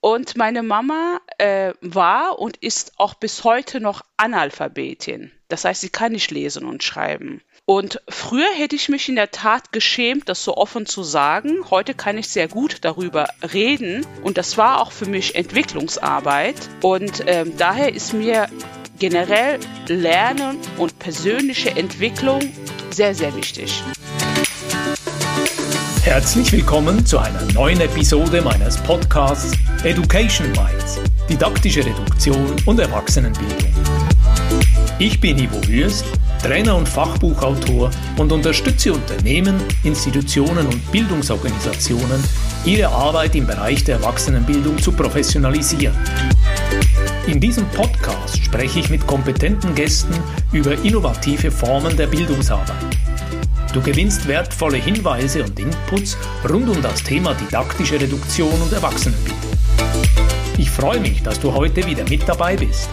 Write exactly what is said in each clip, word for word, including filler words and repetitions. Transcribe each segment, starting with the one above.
Und meine Mama äh, war und ist auch bis heute noch Analphabetin. Das heißt, sie kann nicht lesen und schreiben. Und früher hätte ich mich in der Tat geschämt, das so offen zu sagen. Heute kann ich sehr gut darüber reden. Und das war auch für mich Entwicklungsarbeit. Und ähm, daher ist mir generell Lernen und persönliche Entwicklung sehr, sehr wichtig. Herzlich willkommen zu einer neuen Episode meines Podcasts Education Minds, didaktische Reduktion und Erwachsenenbildung. Ich bin Ivo Wüst, Trainer und Fachbuchautor und unterstütze Unternehmen, Institutionen und Bildungsorganisationen, ihre Arbeit im Bereich der Erwachsenenbildung zu professionalisieren. In diesem Podcast spreche ich mit kompetenten Gästen über innovative Formen der Bildungsarbeit. Du gewinnst wertvolle Hinweise und Inputs rund um das Thema didaktische Reduktion und Erwachsenenbildung. Ich freue mich, dass du heute wieder mit dabei bist.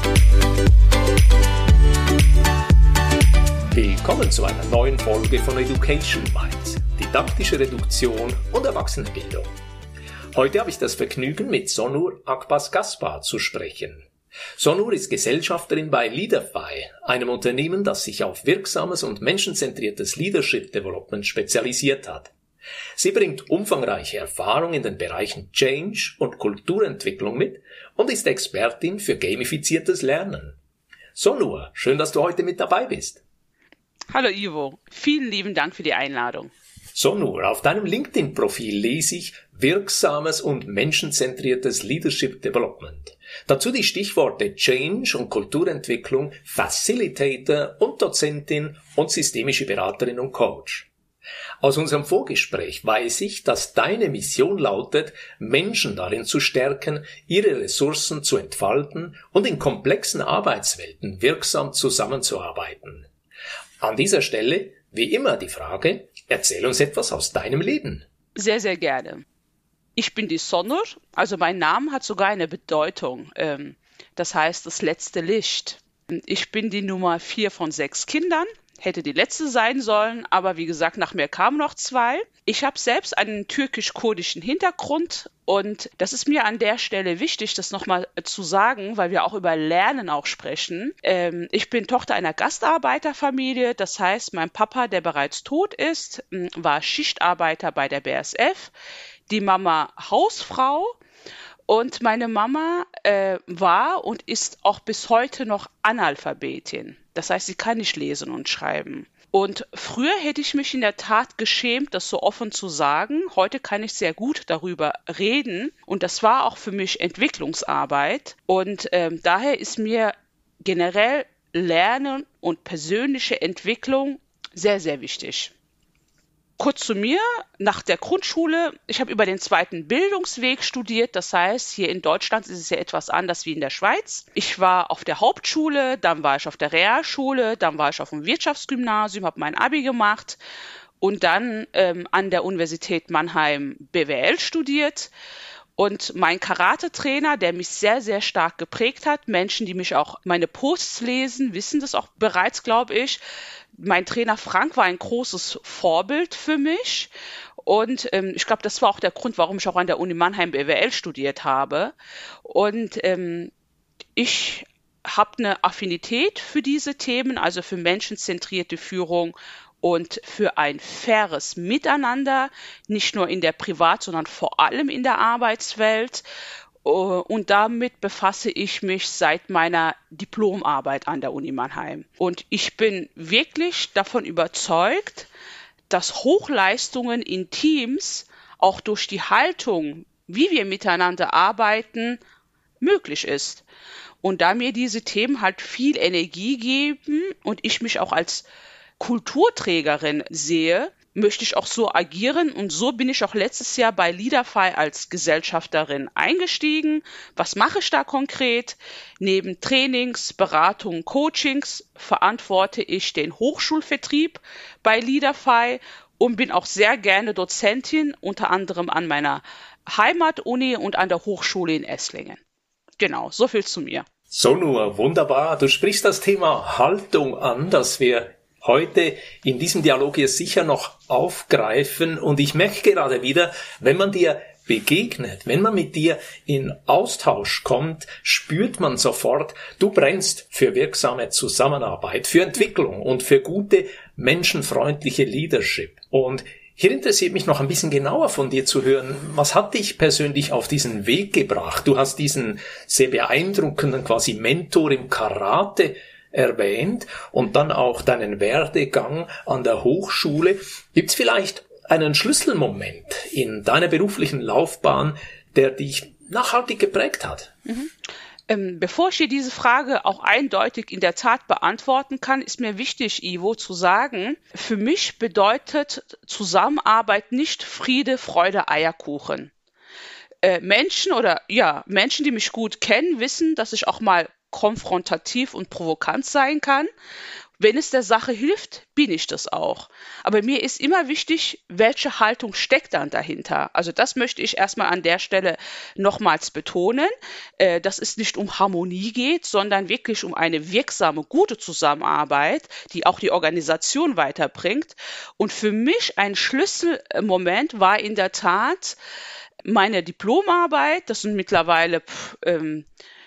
Willkommen zu einer neuen Folge von Education Minds, didaktische Reduktion und Erwachsenenbildung. Heute habe ich das Vergnügen, mit Sonur Akbas-Gaspar zu sprechen. Sonur ist Gesellschafterin bei Leaderfy, einem Unternehmen, das sich auf wirksames und menschenzentriertes Leadership Development spezialisiert hat. Sie bringt umfangreiche Erfahrung in den Bereichen Change und Kulturentwicklung mit und ist Expertin für gamifiziertes Lernen. Sonur, schön, dass du heute mit dabei bist. Hallo Ivo, vielen lieben Dank für die Einladung. Sonur, auf deinem LinkedIn-Profil lese ich wirksames und menschenzentriertes Leadership Development. Dazu die Stichworte Change und Kulturentwicklung, Facilitator und Dozentin und systemische Beraterin und Coach. Aus unserem Vorgespräch weiß ich, dass deine Mission lautet, Menschen darin zu stärken, ihre Ressourcen zu entfalten und in komplexen Arbeitswelten wirksam zusammenzuarbeiten. An dieser Stelle, wie immer, die Frage, erzähl uns etwas aus deinem Leben. Sehr, sehr gerne. Ich bin die Sonur, also mein Name hat sogar eine Bedeutung. Ähm, das heißt, das letzte Licht. Ich bin die Nummer vier von sechs Kindern, hätte die letzte sein sollen, aber wie gesagt, nach mir kamen noch zwei. Ich habe selbst einen türkisch-kurdischen Hintergrund und das ist mir an der Stelle wichtig, das nochmal zu sagen, weil wir auch über Lernen auch sprechen. Ähm, ich bin Tochter einer Gastarbeiterfamilie, das heißt, mein Papa, der bereits tot ist, war Schichtarbeiter bei der B A S F, die Mama Hausfrau. Und meine Mama äh, war und ist auch bis heute noch Analphabetin. Das heißt, sie kann nicht lesen und schreiben. Und früher hätte ich mich in der Tat geschämt, das so offen zu sagen. Heute kann ich sehr gut darüber reden. Und das war auch für mich Entwicklungsarbeit. Und ähm, daher ist mir generell Lernen und persönliche Entwicklung sehr, sehr wichtig. Kurz zu mir, nach der Grundschule, ich habe über den zweiten Bildungsweg studiert, das heißt, hier in Deutschland ist es ja etwas anders wie in der Schweiz. Ich war auf der Hauptschule, dann war ich auf der Realschule, dann war ich auf dem Wirtschaftsgymnasium, habe mein Abi gemacht und dann ähm, an der Universität Mannheim B W L studiert. Und mein Karate-Trainer, der mich sehr, sehr stark geprägt hat, Menschen, die mich auch meine Posts lesen, wissen das auch bereits, glaube ich. Mein Trainer Frank war ein großes Vorbild für mich und ähm, ich glaube, das war auch der Grund, warum ich auch an der Uni Mannheim B W L studiert habe. Und ähm, ich habe eine Affinität für diese Themen, also für menschenzentrierte Führung und für ein faires Miteinander, nicht nur in der Privat-, sondern vor allem in der Arbeitswelt. Und damit befasse ich mich seit meiner Diplomarbeit an der Uni Mannheim. Und ich bin wirklich davon überzeugt, dass Hochleistungen in Teams auch durch die Haltung, wie wir miteinander arbeiten, möglich ist. Und da mir diese Themen halt viel Energie geben und ich mich auch als Kulturträgerin sehe, möchte ich auch so agieren und so bin ich auch letztes Jahr bei Leaderfy als Gesellschafterin eingestiegen. Was mache ich da konkret? Neben Trainings, Beratungen, Coachings verantworte ich den Hochschulvertrieb bei Leaderfy und bin auch sehr gerne Dozentin, unter anderem an meiner Heimatuni und an der Hochschule in Esslingen. Genau, so viel zu mir. Sonur, wunderbar. Du sprichst das Thema Haltung an, das wir heute in diesem Dialog hier sicher noch aufgreifen. Und ich merke gerade wieder, wenn man dir begegnet, wenn man mit dir in Austausch kommt, spürt man sofort, du brennst für wirksame Zusammenarbeit, für Entwicklung und für gute, menschenfreundliche Leadership. Und hier interessiert mich noch ein bisschen genauer von dir zu hören, was hat dich persönlich auf diesen Weg gebracht? Du hast diesen sehr beeindruckenden quasi Mentor im Karate erwähnt und dann auch deinen Werdegang an der Hochschule. Gibt's vielleicht einen Schlüsselmoment in deiner beruflichen Laufbahn, der dich nachhaltig geprägt hat? Mhm. Ähm, bevor ich dir diese Frage auch eindeutig in der Tat beantworten kann, ist mir wichtig, Ivo, zu sagen, für mich bedeutet Zusammenarbeit nicht Friede, Freude, Eierkuchen. Äh, Menschen oder ja, Menschen, die mich gut kennen, wissen, dass ich auch mal konfrontativ und provokant sein kann. Wenn es der Sache hilft, bin ich das auch. Aber mir ist immer wichtig, welche Haltung steckt dann dahinter. Also das möchte ich erstmal an der Stelle nochmals betonen, äh, dass es nicht um Harmonie geht, sondern wirklich um eine wirksame, gute Zusammenarbeit, die auch die Organisation weiterbringt. Und für mich ein Schlüsselmoment war in der Tat meine Diplomarbeit. Das sind mittlerweile pff, ähm,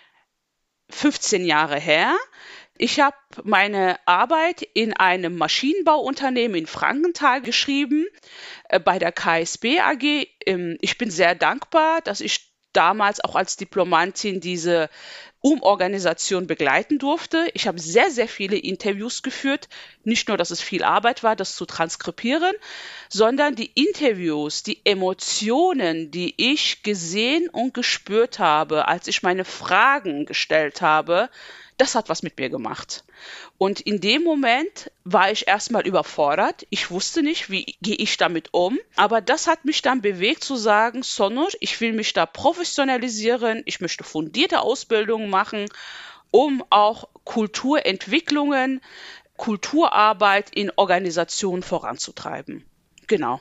fünfzehn Jahre her. Ich habe meine Arbeit in einem Maschinenbauunternehmen in Frankenthal geschrieben, äh, bei der K S B A G. Ähm, ich bin sehr dankbar, dass ich damals auch als Diplomantin diese Umorganisation begleiten durfte. Ich habe sehr, sehr viele Interviews geführt. Nicht nur, dass es viel Arbeit war, das zu transkribieren, sondern die Interviews, die Emotionen, die ich gesehen und gespürt habe, als ich meine Fragen gestellt habe, das hat was mit mir gemacht. Und in dem Moment war ich erstmal überfordert. Ich wusste nicht, wie gehe ich damit um. Aber das hat mich dann bewegt zu sagen, Sonur, ich will mich da professionalisieren. Ich möchte fundierte Ausbildungen machen, um auch Kulturentwicklungen, Kulturarbeit in Organisationen voranzutreiben. Genau.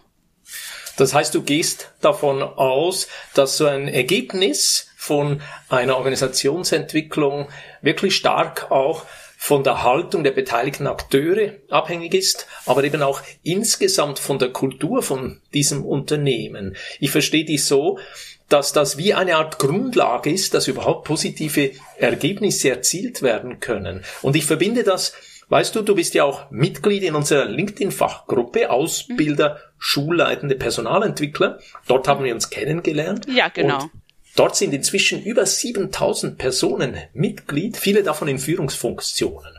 Das heißt, du gehst davon aus, dass so ein Ergebnis von einer Organisationsentwicklung wirklich stark auch von der Haltung der beteiligten Akteure abhängig ist, aber eben auch insgesamt von der Kultur von diesem Unternehmen. Ich verstehe dich so, dass das wie eine Art Grundlage ist, dass überhaupt positive Ergebnisse erzielt werden können. Und ich verbinde das, weißt du, du bist ja auch Mitglied in unserer LinkedIn-Fachgruppe, Ausbilder, schulleitende Personalentwickler. Dort haben wir uns kennengelernt. Ja, genau. Und dort sind inzwischen über siebentausend Personen Mitglied, viele davon in Führungsfunktionen.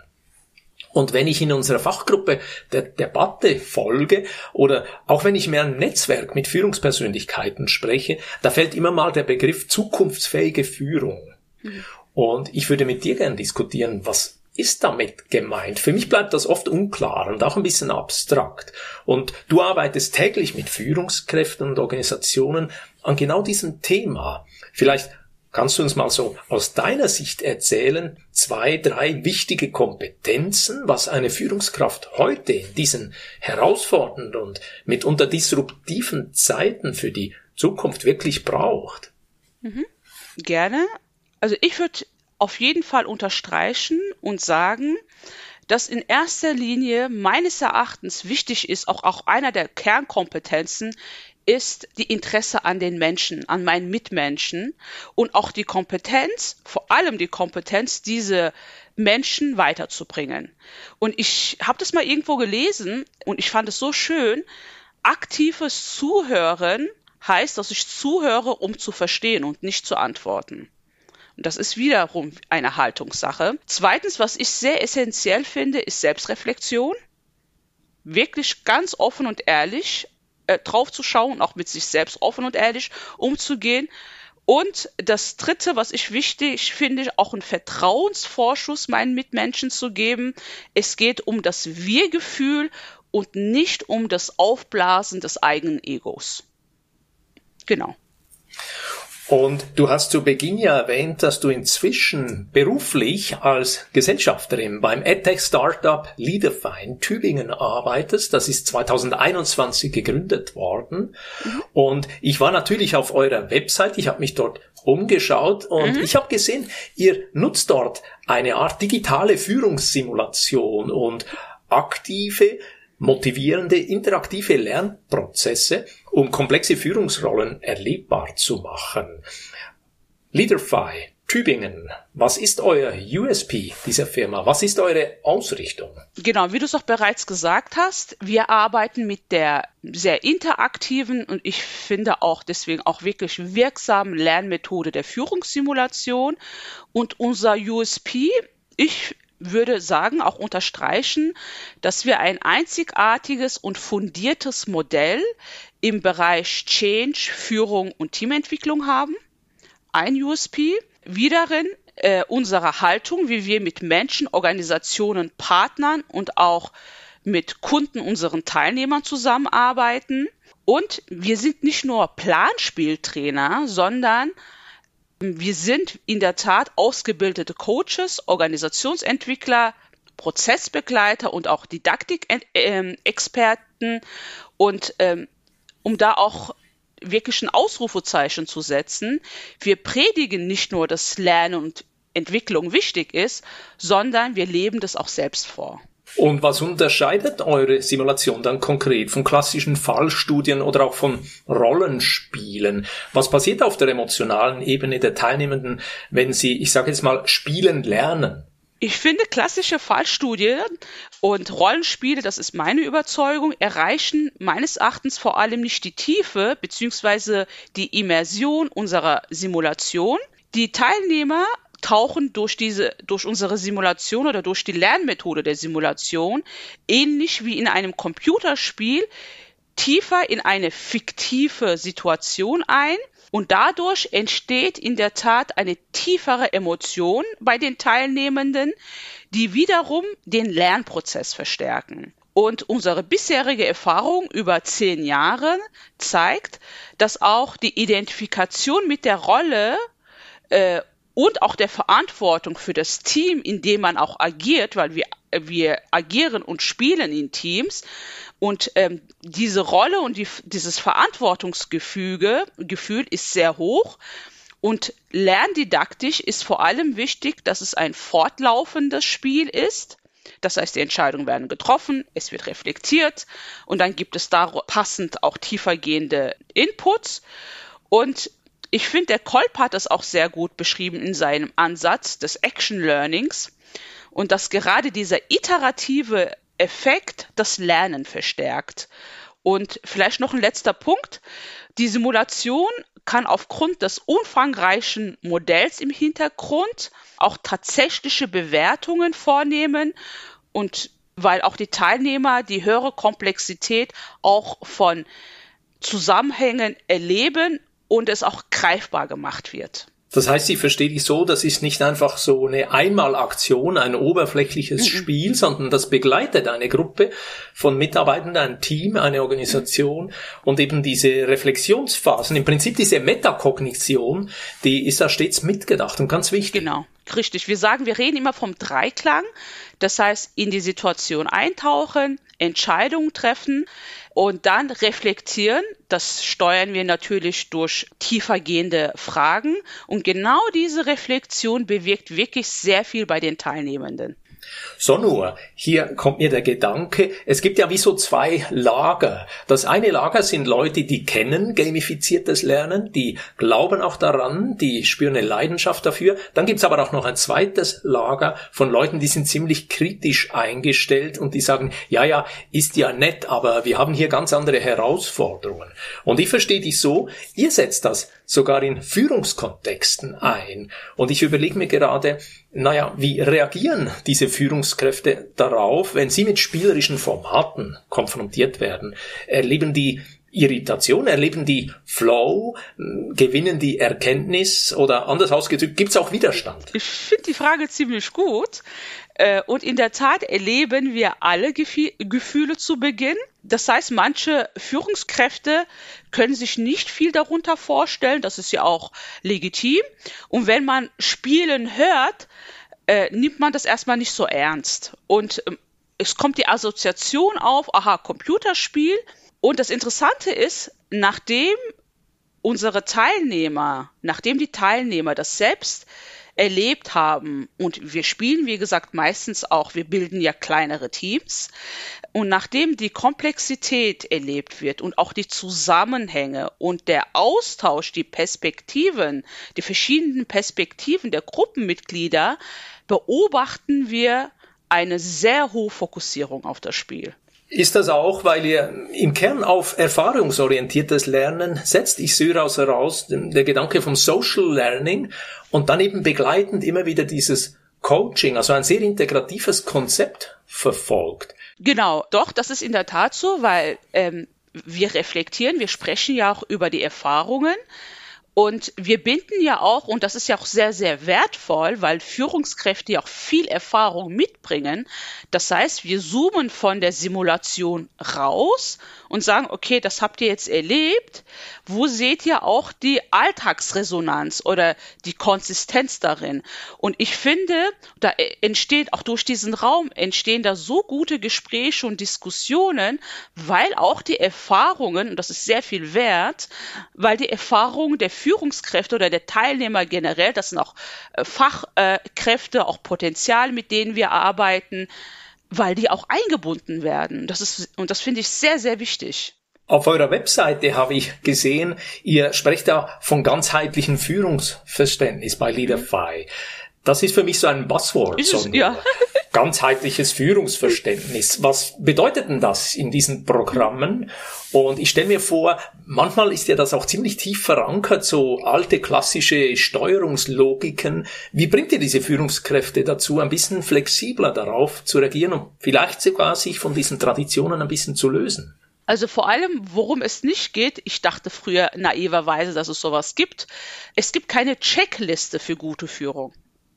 Und wenn ich in unserer Fachgruppe der Debatte folge oder auch wenn ich mehr im Netzwerk mit Führungspersönlichkeiten spreche, da fällt immer mal der Begriff zukunftsfähige Führung. Mhm. Und ich würde mit dir gerne diskutieren, was ist damit gemeint? Für mich bleibt das oft unklar und auch ein bisschen abstrakt. Und du arbeitest täglich mit Führungskräften und Organisationen an genau diesem Thema. Vielleicht kannst du uns mal so aus deiner Sicht erzählen, zwei, drei wichtige Kompetenzen, was eine Führungskraft heute in diesen herausfordernden und mitunter disruptiven Zeiten für die Zukunft wirklich braucht. Mhm. Gerne. Also ich würde auf jeden Fall unterstreichen und sagen, dass in erster Linie meines Erachtens wichtig ist, auch, auch einer der Kernkompetenzen ist die Interesse an den Menschen, an meinen Mitmenschen und auch die Kompetenz, vor allem die Kompetenz, diese Menschen weiterzubringen. Und ich habe das mal irgendwo gelesen und ich fand es so schön, aktives Zuhören heißt, dass ich zuhöre, um zu verstehen und nicht zu antworten. Und das ist wiederum eine Haltungssache. Zweitens, was ich sehr essentiell finde, ist Selbstreflexion. Wirklich ganz offen und ehrlich äh, drauf zu schauen, auch mit sich selbst offen und ehrlich umzugehen. Und das Dritte, was ich wichtig finde, auch einen Vertrauensvorschuss meinen Mitmenschen zu geben. Es geht um das Wir-Gefühl und nicht um das Aufblasen des eigenen Egos. Genau. Und du hast zu Beginn ja erwähnt, dass du inzwischen beruflich als Gesellschafterin beim EdTech-Startup Leadify in Tübingen arbeitest. Das ist zweitausendeinundzwanzig gegründet worden. Mhm. Und ich war natürlich auf eurer Website, ich habe mich dort umgeschaut und mhm. ich habe gesehen, ihr nutzt dort eine Art digitale Führungssimulation und aktive motivierende, interaktive Lernprozesse, um komplexe Führungsrollen erlebbar zu machen. Leaderfy, Tübingen, was ist euer U S P dieser Firma? Was ist eure Ausrichtung? Genau, wie du es auch bereits gesagt hast, wir arbeiten mit der sehr interaktiven und ich finde auch deswegen auch wirklich wirksamen Lernmethode der Führungssimulation. Und unser U S P, ich würde sagen, auch unterstreichen, dass wir ein einzigartiges und fundiertes Modell im Bereich Change, Führung und Teamentwicklung haben. Ein U S P. Wie darin äh, unsere Haltung, wie wir mit Menschen, Organisationen, Partnern und auch mit Kunden, unseren Teilnehmern zusammenarbeiten. Und wir sind nicht nur Planspieltrainer, sondern wir sind in der Tat ausgebildete Coaches, Organisationsentwickler, Prozessbegleiter und auch Didaktikexperten. Und ähm, um da auch wirklich ein Ausrufezeichen zu setzen. Wir predigen nicht nur, dass Lernen und Entwicklung wichtig ist, sondern wir leben das auch selbst vor. Und was unterscheidet eure Simulation dann konkret von klassischen Fallstudien oder auch von Rollenspielen? Was passiert auf der emotionalen Ebene der Teilnehmenden, wenn sie, ich sage jetzt mal, spielen lernen? Ich finde, klassische Fallstudien und Rollenspiele, das ist meine Überzeugung, erreichen meines Erachtens vor allem nicht die Tiefe bzw. die Immersion unserer Simulation. Die Teilnehmer tauchen durch diese, durch unsere Simulation oder durch die Lernmethode der Simulation, ähnlich wie in einem Computerspiel, tiefer in eine fiktive Situation ein. Und dadurch entsteht in der Tat eine tiefere Emotion bei den Teilnehmenden, die wiederum den Lernprozess verstärken. Und unsere bisherige Erfahrung über zehn Jahre zeigt, dass auch die Identifikation mit der Rolle äh, und auch der Verantwortung für das Team, in dem man auch agiert, weil wir, wir agieren und spielen in Teams, und ähm, diese Rolle und die, dieses Verantwortungsgefüge Gefühl ist sehr hoch. Und lerndidaktisch ist vor allem wichtig, dass es ein fortlaufendes Spiel ist. Das heißt, die Entscheidungen werden getroffen, es wird reflektiert und dann gibt es da passend auch tiefergehende Inputs. Und ich finde, der Kolb hat das auch sehr gut beschrieben in seinem Ansatz des Action Learnings und dass gerade dieser iterative Effekt das Lernen verstärkt. Und vielleicht noch ein letzter Punkt. Die Simulation kann aufgrund des umfangreichen Modells im Hintergrund auch tatsächliche Bewertungen vornehmen und weil auch die Teilnehmer die höhere Komplexität auch von Zusammenhängen erleben und es auch greifbar gemacht wird. Das heißt, ich verstehe dich so, das ist nicht einfach so eine Einmalaktion, ein oberflächliches mhm. Spiel, sondern das begleitet eine Gruppe von Mitarbeitenden, ein Team, eine Organisation und eben diese Reflexionsphasen, im Prinzip diese Metakognition, die ist da stets mitgedacht und ganz wichtig. Genau, richtig. Wir sagen, wir reden immer vom Dreiklang, das heißt, in die Situation eintauchen, Entscheidungen treffen und dann reflektieren. Das steuern wir natürlich durch tiefergehende Fragen. Und genau diese Reflexion bewirkt wirklich sehr viel bei den Teilnehmenden. So nur, hier kommt mir der Gedanke, es gibt ja wie so zwei Lager. Das eine Lager sind Leute, die kennen gamifiziertes Lernen, die glauben auch daran, die spüren eine Leidenschaft dafür. Dann gibt's aber auch noch ein zweites Lager von Leuten, die sind ziemlich kritisch eingestellt und die sagen, ja, ja, ist ja nett, aber wir haben hier ganz andere Herausforderungen. Und ich verstehe dich so, ihr setzt das sogar in Führungskontexten ein. Und ich überlege mir gerade, naja, wie reagieren diese Führungskräfte darauf, wenn sie mit spielerischen Formaten konfrontiert werden? Erleben die Irritation, erleben die Flow, gewinnen die Erkenntnis oder anders ausgedrückt, gibt es auch Widerstand? Ich finde die Frage ziemlich gut. Und in der Tat erleben wir alle Gefühle zu Beginn. Das heißt, manche Führungskräfte können sich nicht viel darunter vorstellen. Das ist ja auch legitim. Und wenn man Spielen hört, äh, nimmt man das erstmal nicht so ernst. Und ähm, es kommt die Assoziation auf, aha, Computerspiel. Und das Interessante ist, nachdem unsere Teilnehmer, nachdem die Teilnehmer das selbst erlebt haben, und wir spielen, wie gesagt, meistens auch, wir bilden ja kleinere Teams, und nachdem die Komplexität erlebt wird und auch die Zusammenhänge und der Austausch, die Perspektiven, die verschiedenen Perspektiven der Gruppenmitglieder, beobachten wir eine sehr hohe Fokussierung auf das Spiel. Ist das auch, weil ihr im Kern auf erfahrungsorientiertes Lernen setzt? Ich sehe daraus heraus der Gedanke vom Social Learning und dann eben begleitend immer wieder dieses Coaching, also ein sehr integratives Konzept verfolgt. Genau, doch, das ist in der Tat so, weil ähm, wir reflektieren, wir sprechen ja auch über die Erfahrungen. Und wir binden ja auch, und das ist ja auch sehr, sehr wertvoll, weil Führungskräfte ja auch viel Erfahrung mitbringen. Das heißt, wir zoomen von der Simulation raus und sagen, okay, das habt ihr jetzt erlebt. Wo seht ihr auch die Alltagsresonanz oder die Konsistenz darin? Und ich finde, da entsteht auch durch diesen Raum entstehen da so gute Gespräche und Diskussionen, weil auch die Erfahrungen, und das ist sehr viel wert, weil die Erfahrungen der Führungskräfte oder der Teilnehmer generell, das sind auch äh, Fachkräfte, auch Potenzial, mit denen wir arbeiten, weil die auch eingebunden werden. Das ist, und das finde ich sehr, sehr wichtig. Auf eurer Webseite habe ich gesehen, ihr sprecht da von ganzheitlichem Führungsverständnis bei Leadify. Das ist für mich so ein Buzzword. Ist es, ja. Ganzheitliches Führungsverständnis. Was bedeutet denn das in diesen Programmen? Und ich stelle mir vor, manchmal ist ja das auch ziemlich tief verankert, so alte klassische Steuerungslogiken. Wie bringt ihr diese Führungskräfte dazu, ein bisschen flexibler darauf zu reagieren und vielleicht sogar sich von diesen Traditionen ein bisschen zu lösen? Also vor allem, worum es nicht geht, ich dachte früher naiverweise, dass es sowas gibt. Es gibt keine Checkliste für gute Führung,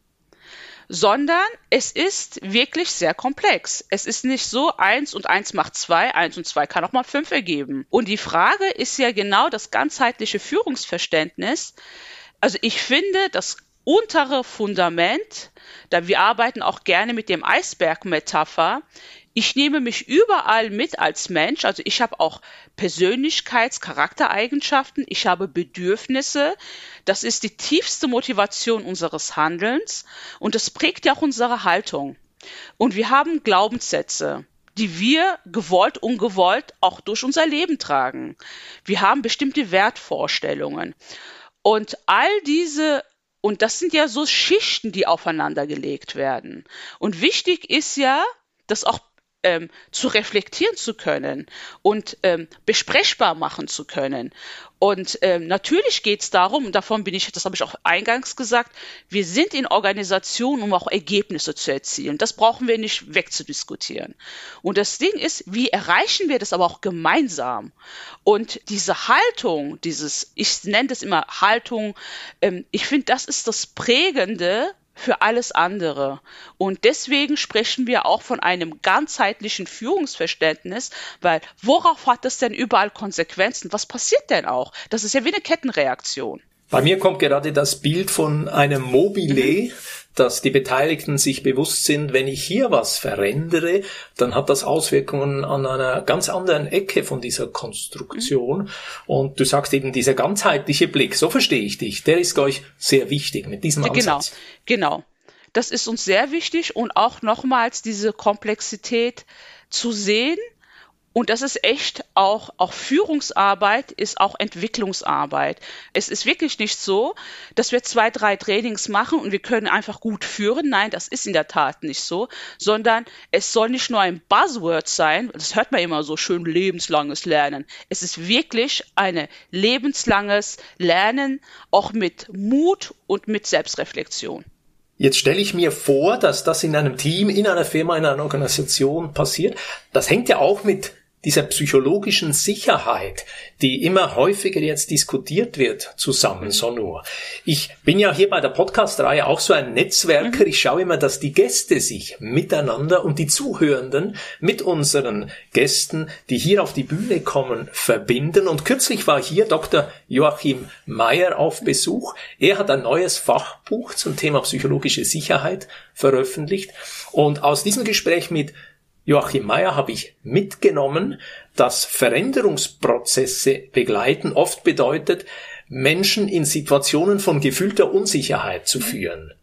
sondern es ist wirklich sehr komplex. Es ist nicht so, eins und eins macht zwei, eins und zwei kann auch mal fünf ergeben. Und die Frage ist ja genau das ganzheitliche Führungsverständnis. Also ich finde, das untere Fundament, da wir arbeiten auch gerne mit dem Eisberg-Metapher, ich nehme mich überall mit als Mensch, also ich habe auch Persönlichkeits-, Charaktereigenschaften, ich habe Bedürfnisse, das ist die tiefste Motivation unseres Handelns und das prägt ja auch unsere Haltung. Und wir haben Glaubenssätze, die wir gewollt, ungewollt auch durch unser Leben tragen. Wir haben bestimmte Wertvorstellungen und all diese, und das sind ja so Schichten, die aufeinander gelegt werden. Und wichtig ist ja, dass auch Ähm, zu reflektieren zu können und ähm, besprechbar machen zu können. Und ähm, natürlich geht es darum, und davon bin ich, das habe ich auch eingangs gesagt, wir sind in Organisationen, um auch Ergebnisse zu erzielen. Das brauchen wir nicht wegzudiskutieren. Und das Ding ist, wie erreichen wir das aber auch gemeinsam? Und diese Haltung, dieses, ich nenne das immer Haltung, ähm, ich finde, das ist das Prägende für alles andere. Und deswegen sprechen wir auch von einem ganzheitlichen Führungsverständnis, weil worauf hat das denn überall Konsequenzen? Was passiert denn auch? Das ist ja wie eine Kettenreaktion. Bei mir kommt gerade das Bild von einem Mobile, dass die Beteiligten sich bewusst sind, wenn ich hier was verändere, dann hat das Auswirkungen an einer ganz anderen Ecke von dieser Konstruktion. Mhm. Und du sagst eben, dieser ganzheitliche Blick, so verstehe ich dich, der ist euch sehr wichtig mit diesem Ansatz. Genau, genau. Das ist uns sehr wichtig und auch nochmals diese Komplexität zu sehen. Und das ist echt auch, auch Führungsarbeit ist auch Entwicklungsarbeit. Es ist wirklich nicht so, dass wir zwei, drei Trainings machen und wir können einfach gut führen. Nein, das ist in der Tat nicht so, sondern es soll nicht nur ein Buzzword sein. Das hört man immer so schön, lebenslanges Lernen. Es ist wirklich ein lebenslanges Lernen, auch mit Mut und mit Selbstreflexion. Jetzt stelle ich mir vor, dass das in einem Team, in einer Firma, in einer Organisation passiert. Das hängt ja auch mit dieser psychologischen Sicherheit, die immer häufiger jetzt diskutiert wird, zusammen, so nur. Ich bin ja hier bei der Podcast-Reihe auch so ein Netzwerker. Mhm. Ich schaue immer, dass die Gäste sich miteinander und die Zuhörenden mit unseren Gästen, die hier auf die Bühne kommen, verbinden. Und kürzlich war hier Doktor Joachim Meyer auf Besuch. Er hat ein neues Fachbuch zum Thema psychologische Sicherheit veröffentlicht. Und aus diesem Gespräch mit Joachim Meyer habe ich mitgenommen, dass Veränderungsprozesse begleiten oft bedeutet, Menschen in Situationen von gefühlter Unsicherheit zu führen.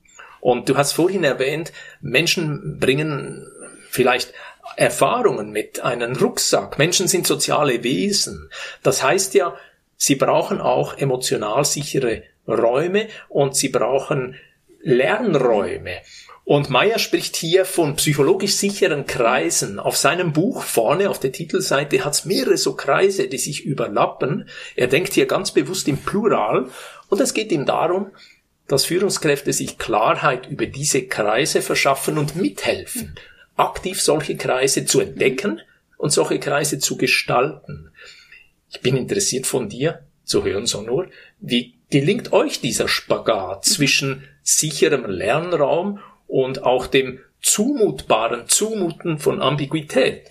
Und du hast vorhin erwähnt, Menschen bringen vielleicht Erfahrungen mit, einen Rucksack. Menschen sind soziale Wesen. Das heißt ja, sie brauchen auch emotional sichere Räume und sie brauchen Lernräume. Und Meyer spricht hier von psychologisch sicheren Kreisen. Auf seinem Buch vorne auf der Titelseite hat es mehrere so Kreise, die sich überlappen. Er denkt hier ganz bewusst im Plural. Und es geht ihm darum, dass Führungskräfte sich Klarheit über diese Kreise verschaffen und mithelfen, aktiv solche Kreise zu entdecken und solche Kreise zu gestalten. Ich bin interessiert von dir zu hören, Sonur, wie gelingt euch dieser Spagat zwischen sicherem Lernraum und auch dem zumutbaren Zumuten von Ambiguität?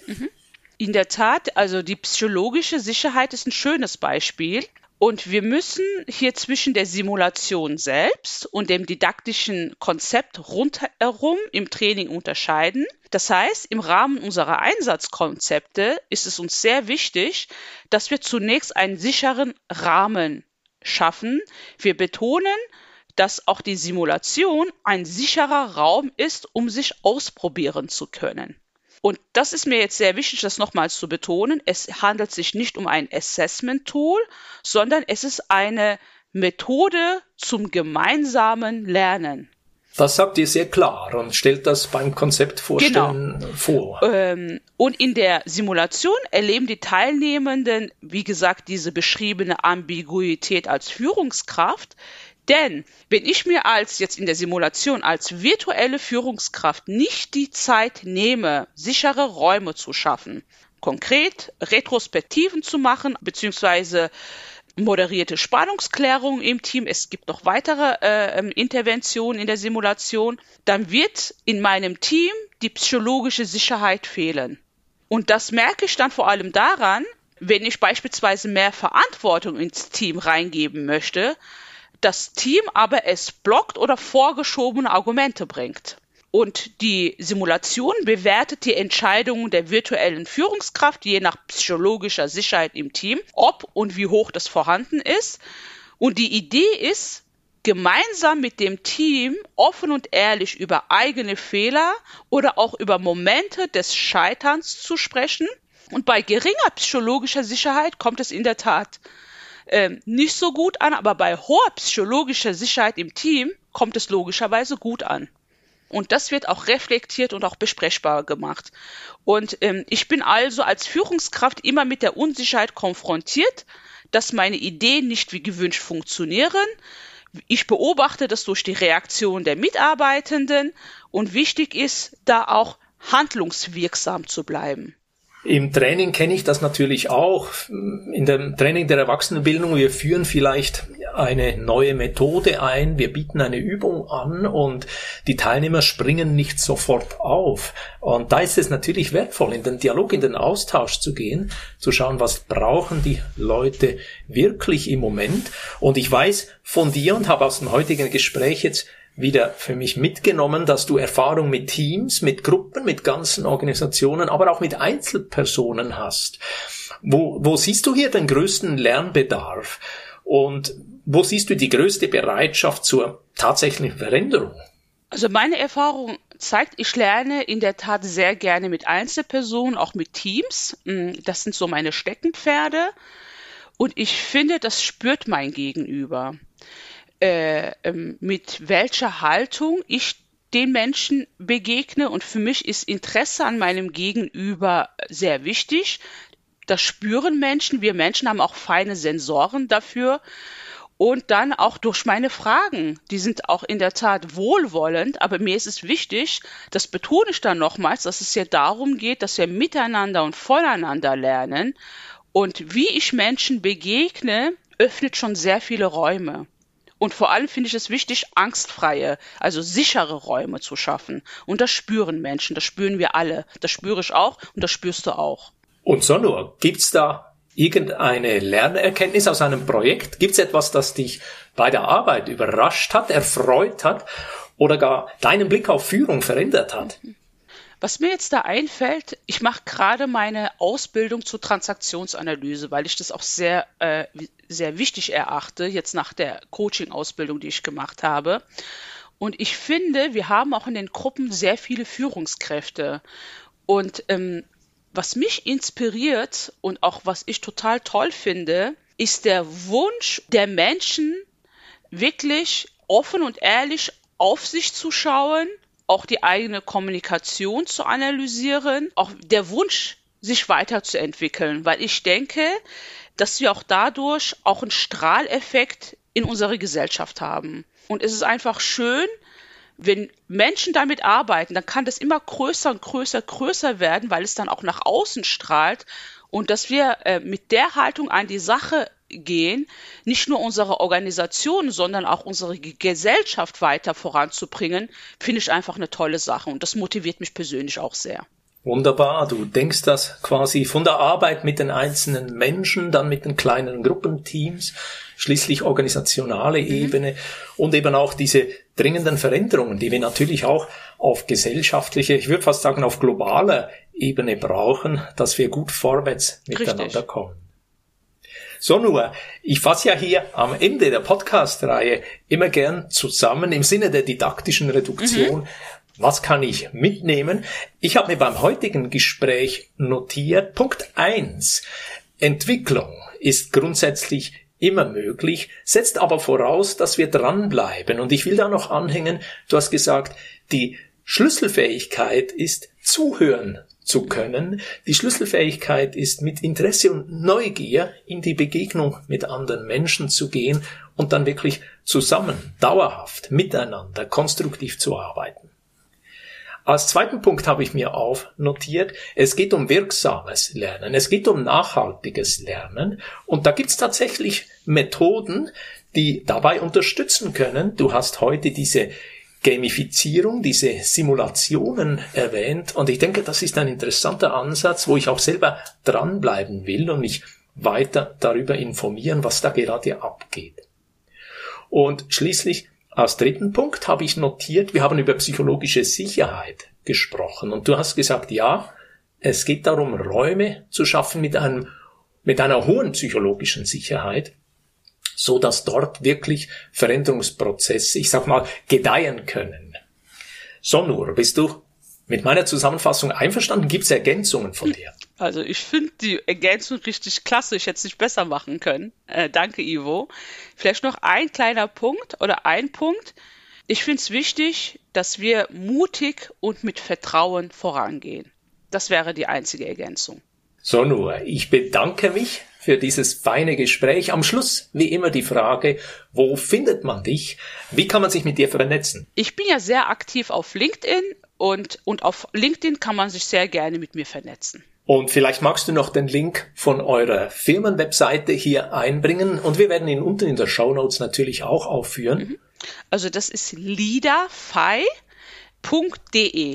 In der Tat, also die psychologische Sicherheit ist ein schönes Beispiel. Und wir müssen hier zwischen der Simulation selbst und dem didaktischen Konzept rundherum im Training unterscheiden. Das heißt, im Rahmen unserer Einsatzkonzepte ist es uns sehr wichtig, dass wir zunächst einen sicheren Rahmen schaffen. Wir betonen, dass auch die Simulation ein sicherer Raum ist, um sich ausprobieren zu können. Und das ist mir jetzt sehr wichtig, das nochmals zu betonen. Es handelt sich nicht um ein Assessment-Tool, sondern es ist eine Methode zum gemeinsamen Lernen. Das sagt ihr sehr klar und stellt das beim Konzeptvorstellen genau. vor. Ähm, und in der Simulation erleben die Teilnehmenden, wie gesagt, diese beschriebene Ambiguität als Führungskraft. Denn wenn ich mir als jetzt in der Simulation als virtuelle Führungskraft nicht die Zeit nehme, sichere Räume zu schaffen, konkret Retrospektiven zu machen, beziehungsweise moderierte Spannungsklärung im Team, es gibt noch weitere äh, Interventionen in der Simulation, dann wird in meinem Team die psychologische Sicherheit fehlen. Und das merke ich dann vor allem daran, wenn ich beispielsweise mehr Verantwortung ins Team reingeben möchte, das Team aber es blockt oder vorgeschobene Argumente bringt. Und die Simulation bewertet die Entscheidungen der virtuellen Führungskraft je nach psychologischer Sicherheit im Team, ob und wie hoch das vorhanden ist. Und die Idee ist, gemeinsam mit dem Team offen und ehrlich über eigene Fehler oder auch über Momente des Scheiterns zu sprechen. Und bei geringer psychologischer Sicherheit kommt es in der Tat Ähm, nicht so gut an, aber bei hoher psychologischer Sicherheit im Team kommt es logischerweise gut an. Und das wird auch reflektiert und auch besprechbar gemacht. Und ähm, ich bin also als Führungskraft immer mit der Unsicherheit konfrontiert, dass meine Ideen nicht wie gewünscht funktionieren. Ich beobachte das durch die Reaktion der Mitarbeitenden und wichtig ist, da auch handlungswirksam zu bleiben. Im Training kenne ich das natürlich auch. In dem Training der Erwachsenenbildung, wir führen vielleicht eine neue Methode ein, wir bieten eine Übung an und die Teilnehmer springen nicht sofort auf. Und da ist es natürlich wertvoll, in den Dialog, in den Austausch zu gehen, zu schauen, was brauchen die Leute wirklich im Moment. Und ich weiß von dir und habe aus dem heutigen Gespräch jetzt wieder für mich mitgenommen, dass du Erfahrung mit Teams, mit Gruppen, mit ganzen Organisationen, aber auch mit Einzelpersonen hast. Wo, wo siehst du hier den größten Lernbedarf? Und wo siehst du die größte Bereitschaft zur tatsächlichen Veränderung? Also meine Erfahrung zeigt, ich lerne in der Tat sehr gerne mit Einzelpersonen, auch mit Teams. Das sind so meine Steckenpferde. Und ich finde, das spürt mein Gegenüber. Äh, ähm, mit welcher Haltung ich den Menschen begegne. Und für mich ist Interesse an meinem Gegenüber sehr wichtig. Das spüren Menschen. Wir Menschen haben auch feine Sensoren dafür. Und dann auch durch meine Fragen. Die sind auch in der Tat wohlwollend. Aber mir ist es wichtig, das betone ich dann nochmals, dass es ja darum geht, dass wir miteinander und voneinander lernen. Und wie ich Menschen begegne, öffnet schon sehr viele Räume. Und vor allem finde ich es wichtig, angstfreie, also sichere Räume zu schaffen. Und das spüren Menschen, das spüren wir alle. Das spüre ich auch und das spürst du auch. Und Sonur, gibt's da irgendeine Lernerkenntnis aus einem Projekt? Gibt's etwas, das dich bei der Arbeit überrascht hat, erfreut hat oder gar deinen Blick auf Führung verändert hat? Was mir jetzt da einfällt, ich mache gerade meine Ausbildung zur Transaktionsanalyse, weil ich das auch sehr, äh, sehr wichtig erachte, jetzt nach der Coaching-Ausbildung, die ich gemacht habe. Und ich finde, wir haben auch in den Gruppen sehr viele Führungskräfte. Und ähm, was mich inspiriert und auch was ich total toll finde, ist der Wunsch der Menschen, wirklich offen und ehrlich auf sich zu schauen, auch die eigene Kommunikation zu analysieren, auch der Wunsch, sich weiterzuentwickeln, weil ich denke, dass wir auch dadurch auch einen Strahleffekt in unserer Gesellschaft haben. Und es ist einfach schön, wenn Menschen damit arbeiten, dann kann das immer größer und größer, größer werden, weil es dann auch nach außen strahlt. Und dass wir äh, mit der Haltung an die Sache gehen, nicht nur unsere Organisation, sondern auch unsere Gesellschaft weiter voranzubringen, finde ich einfach eine tolle Sache. Und das motiviert mich persönlich auch sehr. Wunderbar, du denkst das quasi von der Arbeit mit den einzelnen Menschen, dann mit den kleinen Gruppenteams, schließlich organisationale mhm. Ebene und eben auch diese dringenden Veränderungen, die wir natürlich auch auf gesellschaftlicher, ich würde fast sagen auf globaler Ebene brauchen, dass wir gut vorwärts miteinander Richtig. kommen. So nur, ich fasse ja hier am Ende der Podcast-Reihe immer gern zusammen im Sinne der didaktischen Reduktion, mhm. was kann ich mitnehmen? Ich habe mir beim heutigen Gespräch notiert, Punkt eins, Entwicklung ist grundsätzlich immer möglich, setzt aber voraus, dass wir dranbleiben. Und ich will da noch anhängen, du hast gesagt, die Schlüsselfähigkeit ist zuhören zu können. Die Schlüsselfähigkeit ist mit Interesse und Neugier in die Begegnung mit anderen Menschen zu gehen und dann wirklich zusammen, dauerhaft, miteinander, konstruktiv zu arbeiten. Als zweiten Punkt habe ich mir aufnotiert, es geht um wirksames Lernen, es geht um nachhaltiges Lernen und da gibt es tatsächlich Methoden, die dabei unterstützen können. Du hast heute diese Gamifizierung, diese Simulationen erwähnt und ich denke, das ist ein interessanter Ansatz, wo ich auch selber dranbleiben will und mich weiter darüber informieren, was da gerade abgeht. Und schließlich als dritten Punkt habe ich notiert, wir haben über psychologische Sicherheit gesprochen und du hast gesagt, ja, es geht darum, Räume zu schaffen mit einem, mit einer hohen psychologischen Sicherheit, so dass dort wirklich Veränderungsprozesse, ich sag mal, gedeihen können. So nur, bist du mit meiner Zusammenfassung einverstanden? Gibt es Ergänzungen von dir? Also ich finde die Ergänzung richtig klasse. Ich hätte es nicht besser machen können. Äh, danke, Ivo. Vielleicht noch ein kleiner Punkt oder ein Punkt. Ich finde es wichtig, dass wir mutig und mit Vertrauen vorangehen. Das wäre die einzige Ergänzung. So nur, ich bedanke mich für dieses feine Gespräch. Am Schluss, wie immer, die Frage, wo findet man dich? Wie kann man sich mit dir vernetzen? Ich bin ja sehr aktiv auf LinkedIn und, und auf LinkedIn kann man sich sehr gerne mit mir vernetzen. Und vielleicht magst du noch den Link von eurer Firmenwebseite hier einbringen und wir werden ihn unten in der Shownotes natürlich auch aufführen. Also das ist lidafy punkt de.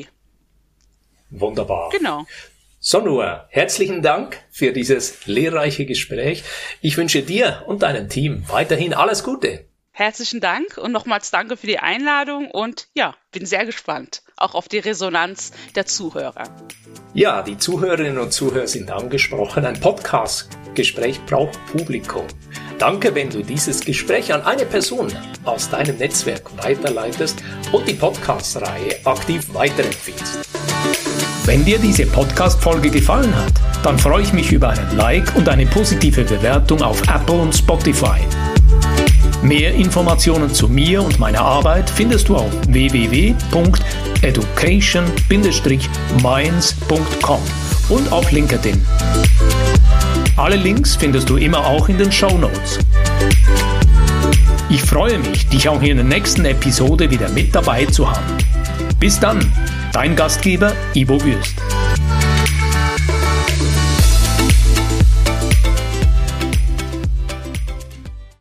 Wunderbar. Genau. So nur, herzlichen Dank für dieses lehrreiche Gespräch. Ich wünsche dir und deinem Team weiterhin alles Gute. Herzlichen Dank und nochmals danke für die Einladung und ja, bin sehr gespannt, auch auf die Resonanz der Zuhörer. Ja, die Zuhörerinnen und Zuhörer sind angesprochen. Ein Podcast-Gespräch braucht Publikum. Danke, wenn du dieses Gespräch an eine Person aus deinem Netzwerk weiterleitest und die Podcast-Reihe aktiv weiterempfiehlst. Wenn dir diese Podcast-Folge gefallen hat, dann freue ich mich über einen Like und eine positive Bewertung auf Apple und Spotify. Mehr Informationen zu mir und meiner Arbeit findest du auf w w w punkt education Bindestrich minds punkt com und auf LinkedIn. Alle Links findest du immer auch in den Shownotes. Ich freue mich, dich auch in der nächsten Episode wieder mit dabei zu haben. Bis dann, dein Gastgeber Ivo Würst.